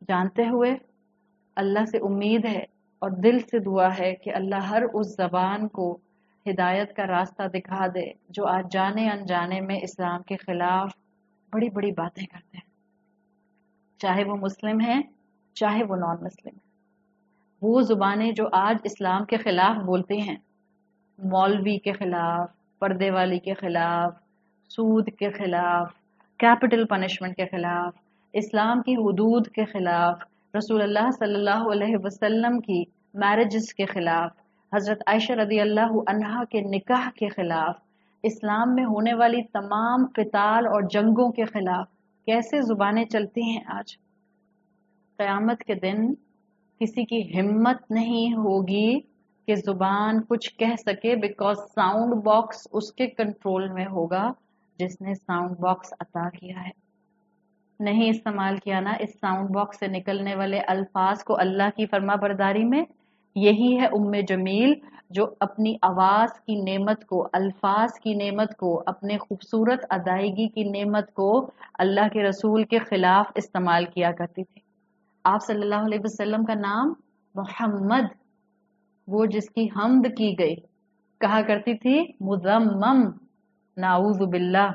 جانتے ہوئے اللہ سے امید ہے اور دل سے دعا ہے کہ اللہ ہر اس زبان کو ہدایت کا راستہ دکھا دے جو آج جانے انجانے میں اسلام کے خلاف بڑی بڑی باتیں کرتے ہیں، چاہے وہ مسلم ہیں چاہے وہ نان مسلم ہیں۔ وہ زبانیں جو آج اسلام کے خلاف بولتی ہیں، مولوی کے خلاف، پردے والی کے خلاف، سود کے خلاف، کیپٹل پنشمنٹ کے خلاف، اسلام کی حدود کے خلاف، رسول اللہ صلی اللہ علیہ وسلم کی میرجز کے خلاف، حضرت عائشہ رضی اللہ عنہا کے نکاح کے خلاف، اسلام میں ہونے والی تمام قتال اور جنگوں کے خلاف کیسے زبانیں چلتی ہیں آج۔ قیامت کے دن کسی کی ہمت نہیں ہوگی کہ زبان کچھ کہہ سکے، بیکاز ساؤنڈ باکس اس کے کنٹرول میں ہوگا جس نے ساؤنڈ باکس عطا کیا ہے۔ نہیں استعمال کیا نا اس ساؤنڈ باکس سے نکلنے والے الفاظ کو اللہ کی فرما برداری میں۔ یہی ہے ام جمیل جو اپنی آواز کی نعمت کو، الفاظ کی نعمت کو، اپنے خوبصورت ادائیگی کی نعمت کو اللہ کے رسول کے خلاف استعمال کیا کرتی تھی۔ آپ صلی اللہ علیہ وسلم کا نام محمد، وہ جس کی حمد کی گئی، کہا کرتی تھی مذمم، نعوذ باللہ،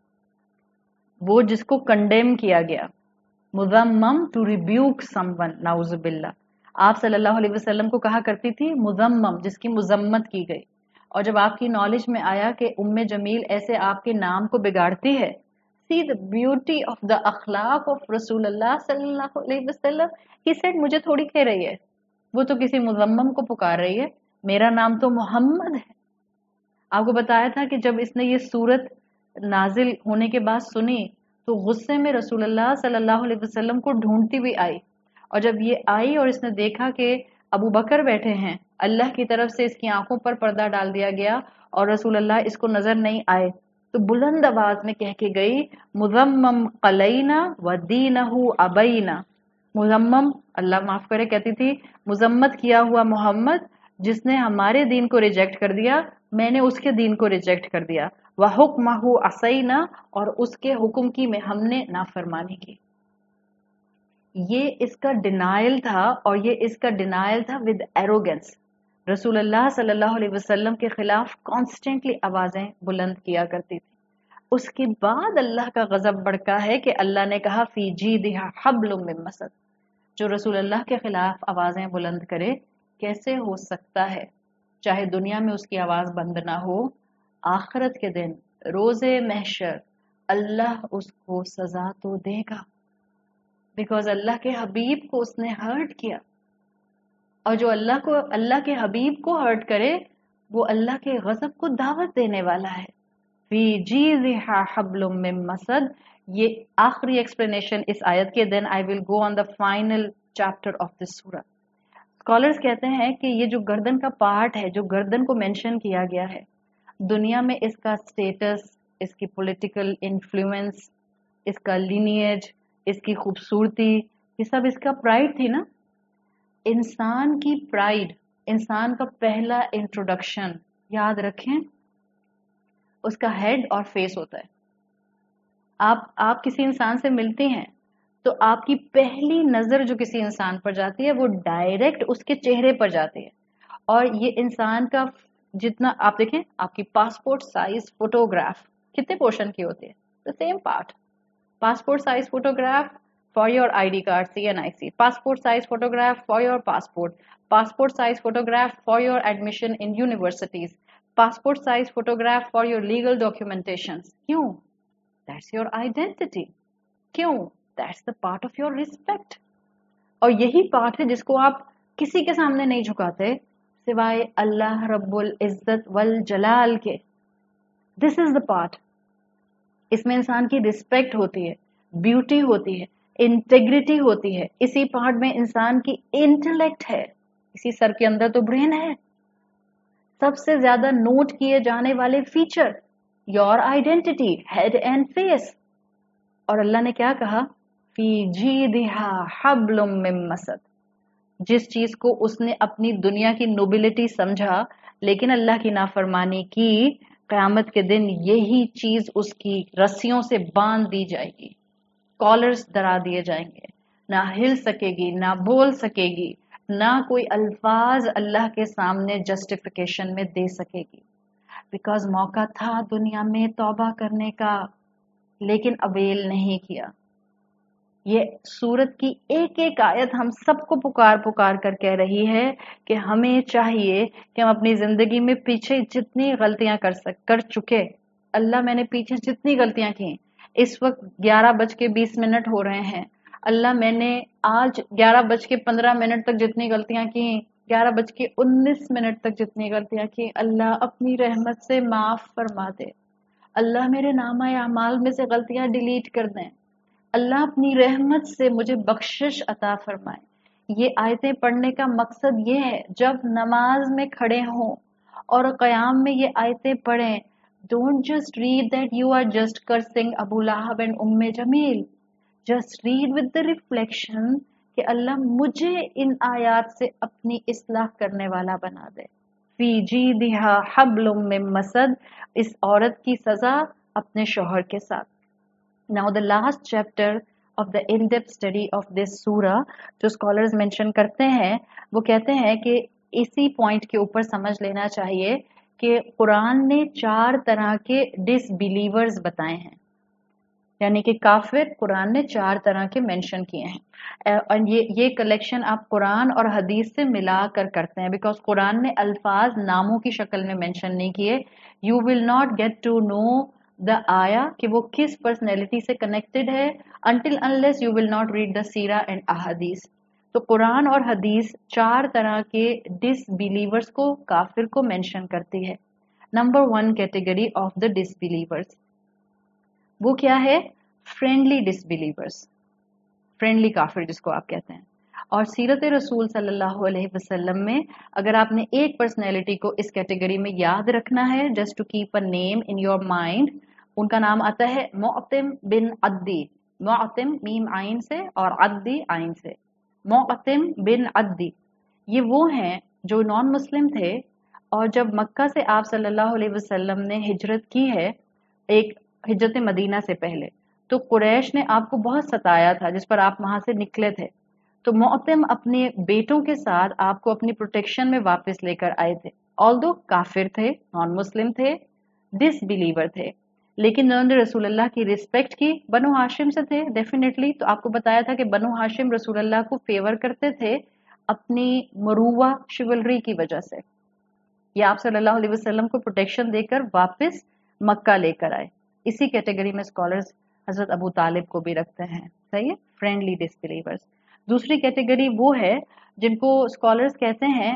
وہ جس کو کنڈیم کیا گیا، مذمم ٹو ریبیوک سم ون، نعوذ باللہ۔ آپ صلی اللہ علیہ وسلم کو کہا کرتی تھی مذمم، جس کی مذمت کی گئی۔ اور جب آپ کی نالج میں آیا کہ ام جمیل ایسے آپ کے نام کو بگاڑتی ہے، see the beauty of the اخلاق of رسول اللہ صلی اللہ علیہ وسلم، he said مجھے تھوڑی کہہ رہی ہے، وہ تو کسی مذمم کو پکار رہی ہے، میرا نام تو محمد ہے۔ آپ کو بتایا تھا کہ جب اس نے یہ صورت نازل ہونے کے بعد سنی تو غصے میں رسول اللہ صلی اللہ علیہ وسلم کو ڈھونڈتی بھی آئی، اور جب یہ آئی اور اس نے دیکھا کہ ابو بکر بیٹھے ہیں، اللہ کی طرف سے اس کی آنکھوں پر پردہ ڈال دیا گیا اور رسول اللہ اس کو نظر نہیں آئے، تو بلند آواز میں کہہ کے گئی مذمم قلینا و دینہ ابینا، مذمم، اللہ معاف کرے، کہتی تھی مذمت کیا ہوا محمد جس نے ہمارے دین کو ریجیکٹ کر دیا، میں نے اس کے دین کو ریجیکٹ کر دیا، وحکمہ عصینا، اور اس کے حکم کی میں ہم نے نافرمانی کی۔ یہ اس کا ڈینائل تھا، اور یہ اس کا ڈینائل تھا ود ایروگنس۔ رسول اللہ صلی اللہ علیہ وسلم کے خلاف کانسٹنٹلی آوازیں بلند کیا کرتی تھی۔ اس کے بعد اللہ کا غضب بڑکا ہے کہ اللہ نے کہا فی جیدہا حبل من مسد، جو رسول اللہ کے خلاف آوازیں بلند کرے کیسے ہو سکتا ہے، چاہے دنیا میں اس کی آواز بند نہ ہو، آخرت کے دن روز محشر اللہ اس کو سزا تو دے گا، بیکاز اللہ کے حبیب کو اس نے ہرٹ کیا، اور جو اللہ کے حبیب کو ہرٹ کرے وہ اللہ کے غضب کو دعوت دینے والا ہے۔ فی جیزہا حبل من مسد، یہ آخری ایکسپلینیشن اس آیت کے، then I will go on the final chapter of this سورہ۔ اسکالرز کہتے ہیں کہ یہ جو گردن کا پارٹ ہے، جو گردن کو مینشن کیا گیا ہے، دنیا میں اس کا سٹیٹس، اس کی پولیٹیکل انفلوئنس، اس کا لینیج، اس کی خوبصورتی، یہ سب اس کا پرائیڈ تھی نا۔ انسان کی پرائیڈ، انسان کا پہلا انٹروڈکشن یاد رکھیں، اس کا ہیڈ اور فیس ہوتا ہے۔ آپ کسی انسان سے ملتے ہیں تو آپ کی پہلی نظر جو کسی انسان پر جاتی ہے وہ ڈائریکٹ اس کے چہرے پر جاتی ہے، اور یہ انسان کا جتنا آپ دیکھیں، آپ کی پاسپورٹ سائز فوٹوگراف کتنے پورشن کی ہوتی ہے؟ the same part. Passport size photograph for your ID card, CNIC. Passport size photograph for your passport. Passport size photograph for your admission in universities. Passport size photograph for your legal documentations. کیوں؟ That's your identity. کیوں؟ That's the part of your respect. اور یہی part ہے جس کو آپ کسی کے سامنے نہیں جھکاتے سوائے اللہ رب العزت والجلال کے۔ This is the part. اس میں انسان کی رسپیکٹ ہوتی ہے، بیوٹی ہوتی ہے، انٹیگریٹی ہوتی ہے، اسی پارٹ میں انسان کی انٹلیکٹ ہے، اسی سر کے اندر تو برین ہے۔ سب سے زیادہ نوٹ کیے جانے والے feature, your identity, head and face. اور اللہ نے کیا کہا؟ فی جیدہا حبل من مسد، جس چیز کو اس نے اپنی دنیا کی نوبلٹی سمجھا لیکن اللہ کی نافرمانی کی، قیامت کے دن یہی چیز اس کی رسیوں سے باندھ دی جائے گی، کالرز درا دیے جائیں گے، نہ ہل سکے گی، نہ بول سکے گی، نہ کوئی الفاظ اللہ کے سامنے جسٹیفیکیشن میں دے سکے گی، بیکاز موقع تھا دنیا میں توبہ کرنے کا، لیکن اویل نہیں کیا۔ یہ سورت کی ایک ایک آیت ہم سب کو پکار پکار کر کہہ رہی ہے کہ ہمیں چاہیے کہ ہم اپنی زندگی میں پیچھے جتنی غلطیاں کر چکے، اللہ میں نے پیچھے جتنی غلطیاں کی، اس وقت 11:20 ہو رہے ہیں، اللہ میں نے آج 11:15 تک جتنی غلطیاں کی، 11:19 تک جتنی غلطیاں کی، اللہ اپنی رحمت سے معاف فرما دے، اللہ میرے نامہ اعمال میں سے غلطیاں ڈیلیٹ کر دیں، اللہ اپنی رحمت سے مجھے بخشش عطا فرمائے۔ یہ آیتیں پڑھنے کا مقصد یہ ہے، جب نماز میں کھڑے ہوں اور قیام میں یہ آیتیں پڑھیں، don't just read that you are just cursing Abu Lahab and Umm Jamil, just read with the reflection کہ اللہ مجھے ان آیات سے اپنی اصلاح کرنے والا بنا دے۔ فی جیدہا حبل من مسد، اس عورت کی سزا اپنے شوہر کے ساتھ۔ Now the last chapter of the in-depth study of this surah جو scholars mention کرتے ہیں، وہ کہتے ہیں کہ اسی پوائنٹ کے اوپر سمجھ لینا چاہیے کہ قرآن نے 4 طرح کے ڈس بلیورز بتائے ہیں، یعنی کہ کافر قرآن نے 4 طرح کے مینشن کیے ہیں، اور یہ کلیکشن آپ قرآن اور حدیث سے ملا کر کرتے ہیں، بیکاز قرآن نے الفاظ ناموں کی شکل میں مینشن نہیں کیے۔ You will not get to know the آیا کہ وہ کس پرسنالٹی سے کنیکٹڈ ہے until unless you will not read the سیرہ اینڈ احادیث۔ تو قرآن اور حدیث 4 طرح کے ڈس بلیورز کو، کافر کو مینشن کرتی ہے۔ Number 1 category of the disbelievers وہ کیا ہے؟ فرینڈلی ڈس بلیورز، فرینڈلی کافر جس کو آپ کہتے ہیں۔ اور سیرت رسول صلی اللہ علیہ وسلم میں اگر آپ نے ایک پرسنالٹی کو اس کیٹیگری میں یاد رکھنا ہے، just to keep a name in your mind, ان کا نام آتا ہے معتم بن عدی، معتم میم عین سے اور عدی عین سے، معتم بن عدی۔ یہ وہ ہیں جو نان مسلم تھے، اور جب مکہ سے آپ صلی اللہ علیہ وسلم نے ہجرت کی ہے، ایک ہجرت مدینہ سے پہلے، تو قریش نے آپ کو بہت ستایا تھا جس پر آپ وہاں سے نکلے تھے، تو معتم اپنے بیٹوں کے ساتھ آپ کو اپنی پروٹیکشن میں واپس لے کر آئے تھے، آلدو کافر تھے، نان مسلم تھے، ڈس بلیور تھے، لیکن انہوں نے رسول اللہ کی رسپیکٹ کی، بنو ہاشم سے تھے ڈیفینیٹلی، تو آپ کو بتایا تھا کہ بنو ہاشم رسول اللہ کو فیور کرتے تھے اپنی مروہ شیولری کی وجہ سے، یہ آپ صلی اللہ علیہ وسلم کو پروٹیکشن دے کر واپس مکہ لے کر آئے۔ اسی کیٹیگری میں اسکالرز حضرت ابو طالب کو بھی رکھتے ہیں، صحیح ہے، فرینڈلی ڈس بلیورز۔ دوسری کیٹیگری وہ ہے جن کو اسکالرز کہتے ہیں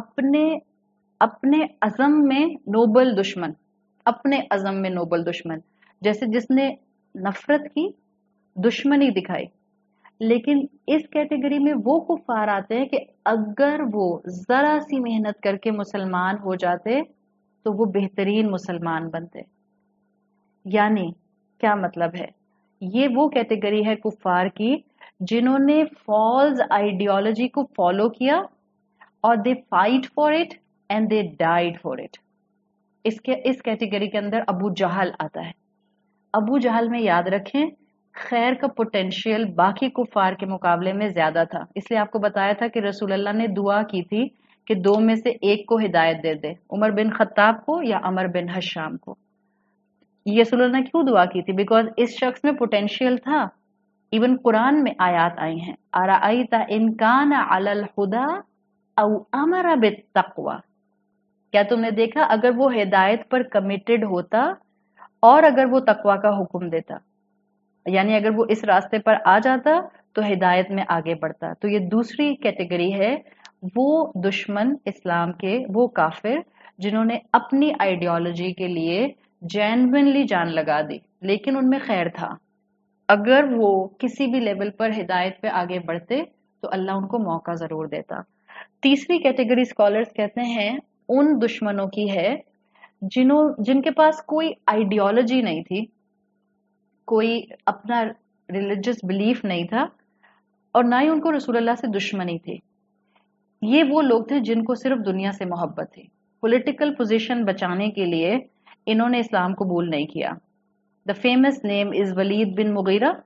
اپنے عزم میں نوبل دشمن، اپنے عزم میں نوبل دشمن، جیسے جس نے نفرت کی، دشمنی دکھائی۔ لیکن اس کیٹیگری میں وہ کفار آتے ہیں کہ اگر وہ ذرا سی محنت کر کے مسلمان ہو جاتے تو وہ بہترین مسلمان بنتے۔ یعنی کیا مطلب ہے؟ یہ وہ کیٹیگری ہے کفار کی جنہوں نے فالز آئیڈیالوجی کو فالو کیا اور they fight for it and they died for it. اس کیٹیگری کے اندر ابو جہل آتا ہے۔ ابو جہل میں یاد رکھیں خیر کا پوٹینشیل باقی کفار کے مقابلے میں زیادہ تھا، اس لیے آپ کو بتایا تھا کہ رسول اللہ نے دعا کی تھی کہ 2 میں سے ایک کو ہدایت دے دے، عمر بن خطاب کو یا عمر بن حشام کو۔ یہ رسول اللہ نے کیوں دعا کی تھی؟ بیکاز اس شخص میں پوٹینشیل تھا۔ ایون قرآن میں آیات آئی ہیں، ارأیت ان کان علی الہدی او امر بالتقوی، کیا تم نے دیکھا اگر وہ ہدایت پر کمیٹڈ ہوتا اور اگر وہ تقوی کا حکم دیتا، یعنی اگر وہ اس راستے پر آ جاتا تو ہدایت میں آگے بڑھتا۔ تو یہ دوسری کیٹیگری ہے، وہ دشمن اسلام کے، وہ کافر جنہوں نے اپنی آئیڈیالوجی کے لیے جینوینلی جان لگا دی، لیکن ان میں خیر تھا، اگر وہ کسی بھی لیول پر ہدایت پہ آگے بڑھتے تو اللہ ان کو موقع ضرور دیتا۔ تیسری کیٹیگری اسکالرز کہتے ہیں ان دشمنوں کی ہے جن کے پاس کوئی آئیڈیالوجی نہیں تھی، کوئی اپنا ریلیجس بلیف نہیں تھا، اور نہ ہی ان کو رسول اللہ سے دشمنی تھی۔ یہ وہ لوگ تھے جن کو صرف دنیا سے محبت تھی، پولیٹیکل پوزیشن بچانے کے لیے انہوں نے اسلام قبول نہیں کیا۔ The famous name is Walid bin Mughira,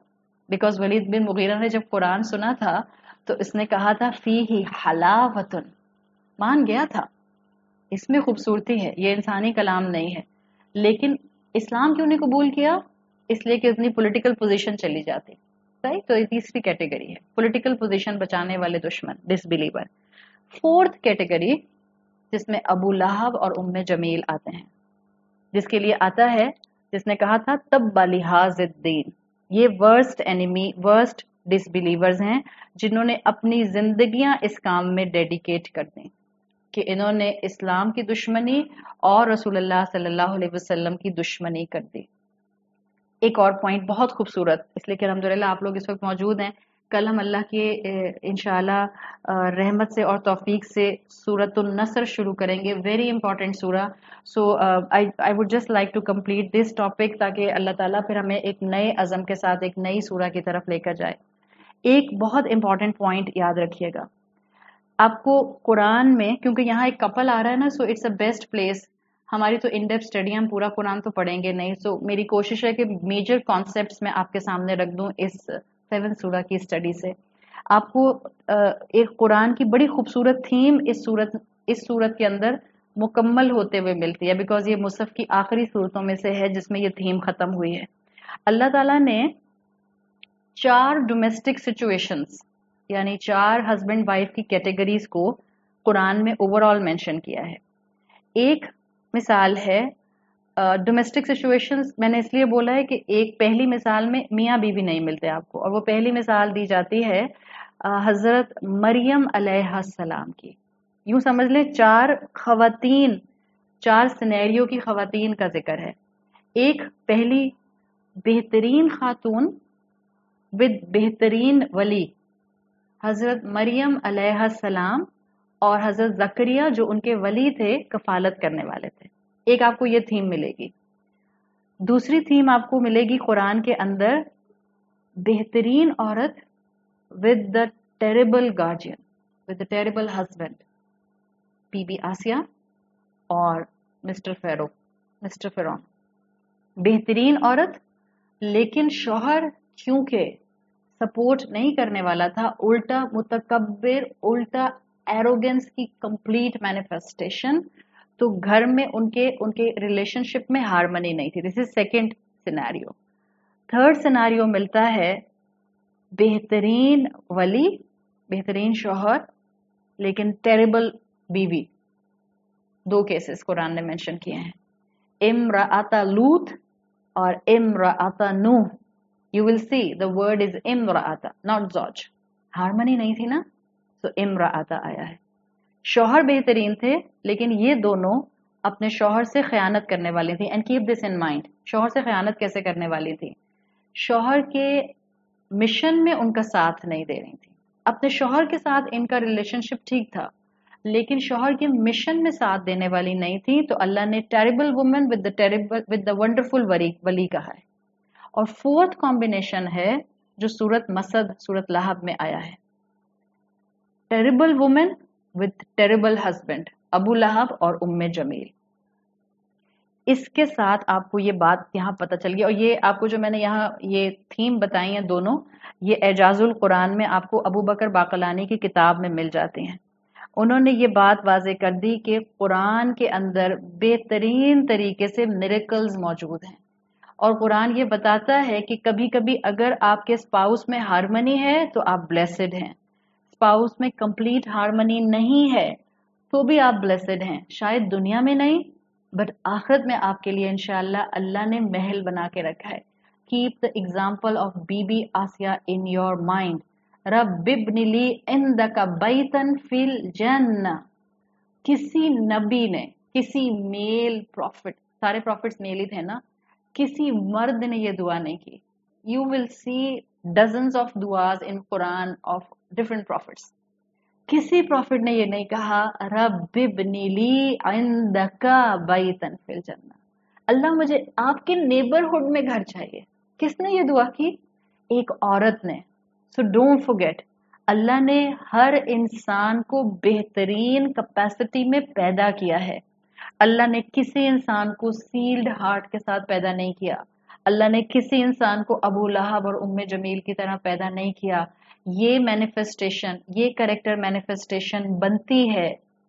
because Walid bin Mughira ने जब कुरान सुना था तो इसने कहा था फी ही हलावतुन, मान गया था इसमें खूबसूरती है, ये इंसानी कलाम नहीं है। लेकिन इस्लाम क्यों नहीं कबूल किया? इसलिए कि अपनी पॉलिटिकल पोजीशन चली जाती। सही, तो ये तीसरी कैटेगरी है, पॉलिटिकल पोजीशन बचाने वाले दुश्मन, डिसबिलीवर। फोर्थ कैटेगरी जिसमें अबू लहब और उम्मे जमील आते हैं, जिसके लिए आता है जिसने कहा था तब बलिहाजुद्दीन, ये वर्स्ट एनिमी, वर्स्ट डिसबिलीवर्स हैं जिन्होंने अपनी जिंदगियां इस काम में डेडिकेट कर दी कि इन्होंने इस्लाम की दुश्मनी और रसूलुल्लाह सल्लल्लाहु अलैहि वसल्लम की दुश्मनी कर दी। एक और पॉइंट बहुत खूबसूरत, इसलिए कि अल्हम्दुलिल्लाह आप लोग इस वक्त मौजूद हैं। कल हम अल्लाह के इंशाल्लाह रहमत से और तौफीक से सूरतुन नसर शुरू करेंगे, वेरी इंपॉर्टेंट सूरा। So I would just like to complete this topic ताकि अल्लाह ताला फिर हमें एक नए अज़म के साथ एक नई सूरा की तरफ लेकर जाए। एक बहुत इंपॉर्टेंट पॉइंट याद रखिएगा, आपको कुरान में, क्योंकि यहाँ एक कपल आ रहा है ना, so it's a best place. हमारी तो इन डेप्थ स्टडी, हम पूरा कुरान तो पढ़ेंगे नहीं, सो मेरी कोशिश है कि मेजर कॉन्सेप्ट्स मैं आपके सामने रख दूं इस 7 सूरा की स्टडी से। आपको एक कुरान की बड़ी खूबसूरत थीम इस सूरत के अंदर मुकम्मल होते हुए मिलती है, बिकॉज ये मुसहफ की आखिरी सूरतों में से है जिसमें ये थीम खत्म हुई है। अल्लाह ताला ने 4 डोमेस्टिक सिचुएशंस, यानी 4 हस्बैंड वाइफ की कैटेगरीज को कुरान में ओवरऑल मेंशन किया है। एक मिसाल है डोमेस्टिक सिचुएशंस, मैंने इसलिए बोला है कि एक पहली मिसाल में मियाँ बीवी नहीं मिलते आपको, और वो पहली मिसाल दी जाती है हजरत मरियम अलैहिस्सलाम की। यूं समझ लें 4 खवातीन, 4 सिनेरियो की खवातीन का जिक्र है। एक पहली बेहतरीन खातून विद बेहतरीन वली, हजरत मरियम अलैहिस्सलाम और हजरत जकरिया जो उनके वली थे, कफालत करने वाले थे। एक आपको ये थीम मिलेगी। दूसरी थीम आपको मिलेगी कुरान के अंदर, बेहतरीन औरत with the terrible guardian, with the terrible husband, बीबी आसिया और मिस्टर फिरौन। बेहतरीन औरत, लेकिन शौहर क्योंकि सपोर्ट नहीं करने वाला था, उल्टा मुतकब्बिर, उल्टा एरोगेंस की कंप्लीट मैनिफेस्टेशन, तो घर में उनके रिलेशनशिप में हार्मनी नहीं थी। This is second scenario. Third scenario मिलता है बेहतरीन वली, बेहतरीन शौहर, लेकिन टेरिबल बीवी। 2 केसेस कुरान ने मेंशन किए हैं, इम्राअता लूत और इम्राअता नूह। You will see the word is imra'ata, not zauj. Harmony नहीं थी ना, तो इम्राअता आया है। शौहर बेहतरीन थे, लेकिन ये दोनों अपने शौहर से खयानत करने वाली थी। And keep this in mind, शौहर से खयानत कैसे करने वाली थी? शौहर के मिशन में उनका साथ नहीं दे रही थी। अपने शौहर के साथ इनका रिलेशनशिप ठीक था, लेकिन शौहर के मिशन में साथ देने वाली नहीं थी, तो अल्लाह ने terrible woman with the wonderful वली कहा है। और फोर्थ कॉम्बिनेशन है जो सूरत मसद, सूरत लहब में आया है, terrible women with terrible husband, Abu Lahab और उम्मे जमील। इसके साथ आपको ये बात यहाँ पता चल गई, और ये आपको जो मैंने यहाँ ये थीम बताई है दोनों, ये एजाजुल कुरान में आपको अबू बकर बाकलानी की किताब में मिल जाती हैं। उन्होंने ये बात वाजे कर दी कि कुरान के अंदर बेहतरीन तरीके से मिरेकल्स मौजूद हैं, और कुरान ये बताता है कि कभी कभी अगर आपके स्पाउस में हार्मनी है तो आप ब्लेसेड हैं, स्पाउस में कंप्लीट हार्मनी नहीं है तो भी आप ब्लेसेड हैं। शायद दुनिया में नहीं, बट आखिरत में आपके लिए इंशाअल्लाह अल्लाह ने महल बना के रखा है। कीप द एग्जाम्पल ऑफ बीबी आसिया इन योर माइंड। रब्बिब्नि ली इंदका बैतन फिल जन्नह। किसी नबी ने, किसी मेल प्रॉफिट, सारे प्रॉफिट्स मेल ही थे ना, किसी मर्द ने ये दुआ नहीं की। You will see dozens of दुआज इन कुरान ऑफ डिफरेंट प्रॉफिट्स। किसी प्रॉफिट ने ये नहीं कहा रब्बिब्नि ली इंदका बैतन फिल जन्नह, अल्लाह मुझे आपके नेबरहुड में घर चाहिए। किसने ये दुआ की? एक औरत ने। सो डोंट फॉरगेट, अल्लाह ने हर इंसान को बेहतरीन कैपेसिटी में पैदा किया है। अल्लाह ने किसी इंसान को सील्ड हार्ट के साथ पैदा नहीं किया। اللہ نے کسی انسان کو ابو لہب اور ام جمیل کی طرح پیدا نہیں کیا. یہ مینیفیسٹیشن، یہ کریکٹر مینیفیسٹیشن بنتی ہے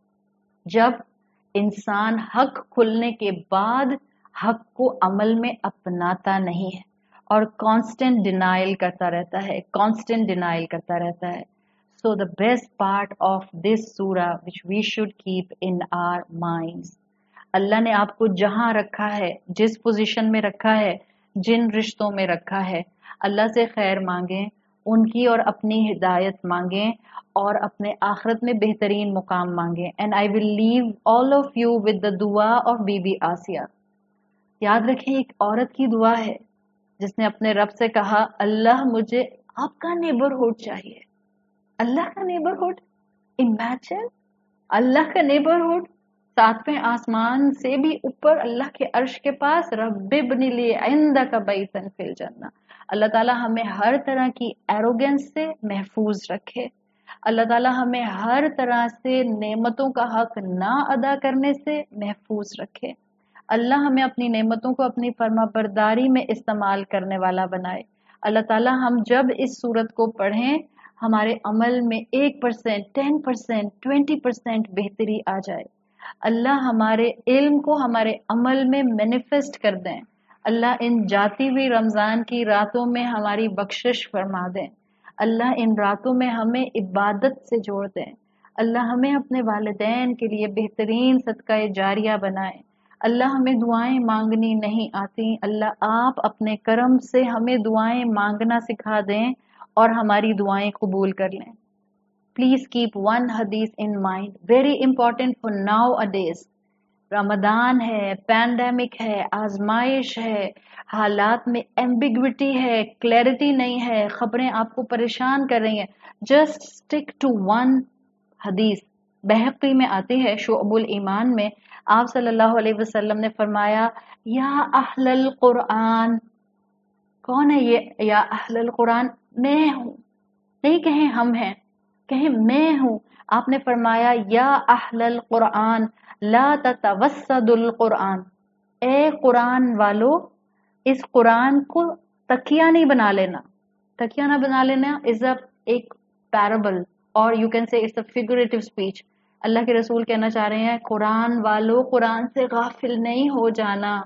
جب انسان حق کھلنے کے بعد حق کو عمل میں اپناتا نہیں ہے اور کانسٹنٹ ڈینائل کرتا رہتا ہے، کانسٹنٹ ڈینائل کرتا رہتا ہے. So the best part of this سورہ وچ we should keep in our minds, اللہ نے آپ کو جہاں رکھا ہے، جس پوزیشن میں رکھا ہے، جن رشتوں میں رکھا ہے، اللہ سے خیر مانگیں، ان کی اور اپنی ہدایت مانگیں اور اپنے آخرت میں بہترین مقام مانگیں. And I will leave all of you with the دعا آف بی بی آسیہ. یاد رکھیں ایک عورت کی دعا ہے جس نے اپنے رب سے کہا اللہ مجھے آپ کا نیبرہڈ چاہیے. اللہ کا نیبرہڈ، امیجن اللہ کا نیبرہڈ، ساتویں آسمان سے بھی اوپر اللہ کے عرش کے پاس. رب ابن لی عندک بیتا فی الجنہ. اللہ تعالیٰ ہمیں ہر طرح کی ایروگنس سے محفوظ رکھے. اللہ تعالیٰ ہمیں ہر طرح سے نعمتوں کا حق نہ ادا کرنے سے محفوظ رکھے. اللہ ہمیں اپنی نعمتوں کو اپنی فرما برداری میں استعمال کرنے والا بنائے. اللہ تعالیٰ ہم جب اس صورت کو پڑھیں ہمارے عمل میں 1%، 10%، 20% بہتری آ جائے. اللہ ہمارے علم کو ہمارے عمل میں مینیفیسٹ کر دیں. اللہ ان جاتی ہوئی رمضان کی راتوں میں ہماری بخشش فرما دیں. اللہ ان راتوں میں ہمیں عبادت سے جوڑ دیں. اللہ ہمیں اپنے والدین کے لیے بہترین صدقہ جاریہ بنائیں. اللہ ہمیں دعائیں مانگنی نہیں آتی، اللہ آپ اپنے کرم سے ہمیں دعائیں مانگنا سکھا دیں اور ہماری دعائیں قبول کر لیں. پلیز کیپ ون حدیث in mind, very important for nowadays. رمضان ہے، پینڈیمک ہے، آزمائش ہے، حالات میں ایمبیگوٹی ہے، کلیئرٹی نہیں ہے، خبریں آپ کو پریشان کر رہی ہیں. جسٹ اسٹک ٹو ون حدیث. بہقی میں آتی ہے شعب الایمان میں، آپ صلی اللہ علیہ وسلم نے فرمایا یا اہل القرآن. کون ہے یہ یا اہل القرآن؟ میں ہوں. نہیں کہیں ہم ہیں، کہیں میں ہوں. آپ نے فرمایا یا اہل القرآن لا تتوسد القرآن. اے قرآن والو، اس قرآن کو تکیہ نہیں بنا لینا. تکیہ نہ بنا لینا از ایک پیرابل اور you can say it's a figurative speech. اللہ کے رسول کہنا چاہ رہے ہیں قرآن والو قرآن سے غافل نہیں ہو جانا.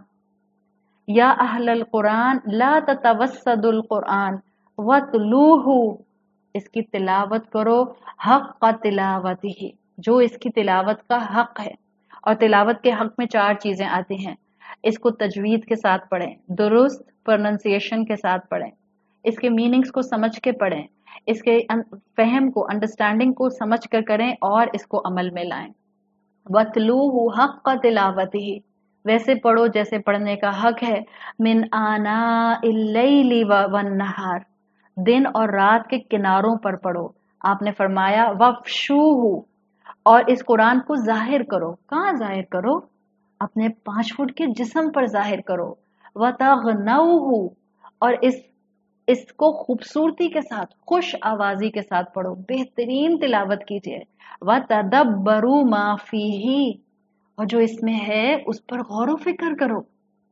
یا اہل القرآن لا تتوسد القرآن واتلوہ، اس کی تلاوت کرو حق تلاوتہ، جو اس کی تلاوت کا حق ہے. اور تلاوت کے حق میں 4 چیزیں آتی ہیں. اس کو تجوید کے ساتھ پڑھیں، درست پروننسیشن کے ساتھ پڑھیں، اس کے میننگز کو سمجھ کے پڑھیں، اس کے فہم کو انڈرسٹینڈنگ کو سمجھ کر کریں اور اس کو عمل میں لائیں. وَاتْلُوهُ حَقَّ تِلَاوَتِهِ، ویسے پڑھو جیسے پڑھنے کا حق ہے. من آناء اللیل والنہار، دن اور رات کے کناروں پر پڑھو. آپ نے فرمایا وَفْشُوهُ، اور اس قرآن کو ظاہر کرو. کہاں ظاہر کرو؟ اپنے 5 فٹ کے جسم پر ظاہر کرو. وَتَغْنَوْهُ، اور اس کو خوبصورتی کے ساتھ، خوش آوازی کے ساتھ پڑھو، بہترین تلاوت کیجیے. وَتَدَبَّرُوا مَا فِيهِ، اور جو اس میں ہے اس پر غور و فکر کرو.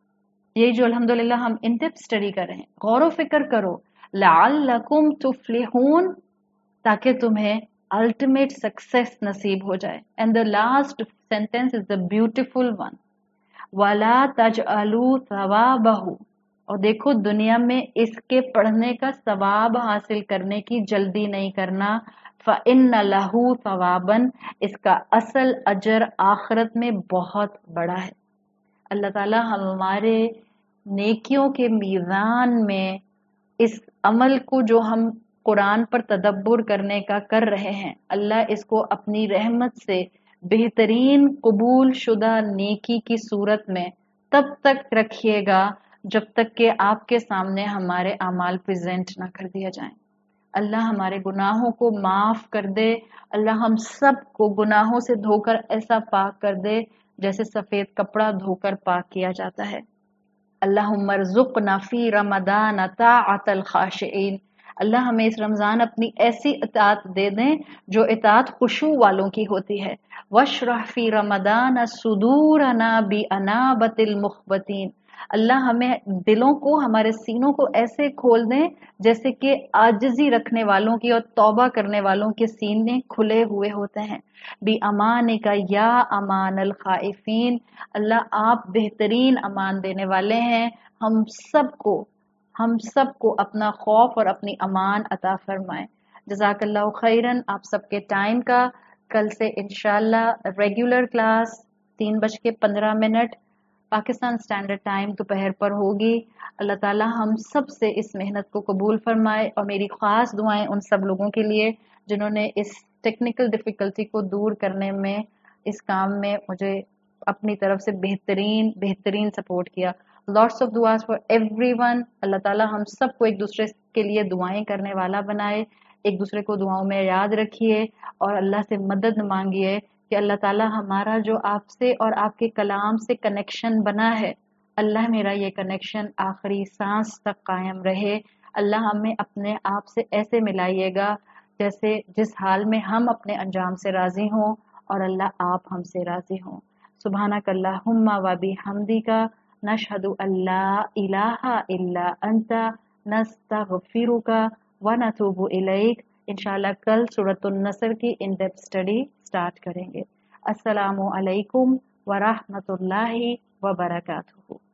یہ جو الحمدللہ ہم ان ڈیپتھ اسٹڈی کر رہے ہیں، غور و فکر کرو. لَعَلَّكُمْ تُفْلِحُونَ، تاکہ تمہیں ultimate success نصیب ہو جائے. And the last sentence is the beautiful one. وَلَا تَجْعَلُوا ثَوَابَهُ، اور دیکھو دنیا میں اس کے پڑھنے کا ثواب حاصل کرنے کی جلدی نہیں کرنا. فَإِنَّ لَهُ ثَوَابًا، اس کا اصل اجر آخرت میں بہت بڑا ہے. اللہ تعالی ہمارے نیکیوں کے میزان میں اس عمل کو جو ہم قرآن پر تدبر کرنے کا کر رہے ہیں، اللہ اس کو اپنی رحمت سے بہترین قبول شدہ نیکی کی صورت میں تب تک رکھیے گا جب تک کہ آپ کے سامنے ہمارے اعمال پریزنٹ نہ کر دیا جائیں. اللہ ہمارے گناہوں کو معاف کر دے. اللہ ہم سب کو گناہوں سے دھو کر ایسا پاک کر دے جیسے سفید کپڑا دھو کر پاک کیا جاتا ہے. اللہم ارزقنا فی رمضان طاعت الخاشعین، اللہ ہمیں اس رمضان اپنی ایسی اطاعت دے دیں جو اطاعت خشوع والوں کی ہوتی ہے. وَاشْرَحْ فِي رَمَضَانَ صُدُورَنَا بِأَنَابَةِ الْمُخْبَتِينَ. اللہ ہمیں دلوں کو، ہمارے سینوں کو ایسے کھول دیں جیسے کہ عاجزی رکھنے والوں کی اور توبہ کرنے والوں کے سینے کھلے ہوئے ہوتے ہیں. بِأَمَانِكَ يَا أَمَانَ الْخَائِفِينَ. اللہ آپ بہترین امان دینے والے ہیں. ہم سب کو اپنا خوف اور اپنی امان عطا فرمائیں. جزاک اللہ خیرن آپ سب کے ٹائم کا. کل سے انشاءاللہ regular class 3:15 Pakistan standard time دوپہر پر ہوگی. اللہ تعالی ہم سب سے اس محنت کو قبول فرمائے، اور میری خاص دعائیں ان سب لوگوں کے لیے جنہوں نے اس ٹیکنیکل ڈیفیکلٹی کو دور کرنے میں، اس کام میں مجھے اپنی طرف سے بہترین سپورٹ کیا. لاٹس آف دعاز فار ایوری ون. اللہ تعالی ہم سب کو ایک دوسرے کے لیے دعائیں کرنے والا بنائے. ایک دوسرے کو دعاؤں میں یاد رکھیے اور اللہ سے مدد مانگیے کہ اللہ تعالی ہمارا جو آپ سے اور آپ کے کلام سے کنیکشن بنا ہے، اللہ میرا یہ کنیکشن آخری سانس تک قائم رہے. اللہ ہمیں اپنے آپ سے ایسے ملائیے گا جیسے جس حال میں ہم اپنے انجام سے راضی ہوں اور اللہ آپ ہم سے راضی ہوں. سبحانک اللہم و بحمدک نشہد ان لا الہ الا انت نستغفرک ونتوب الیک. انشاءاللہ کل سورۃ النصر کی ان ڈیپتھ اسٹڈی سٹارٹ کریں گے. السلام علیکم ورحمۃ اللہ وبرکاتہ.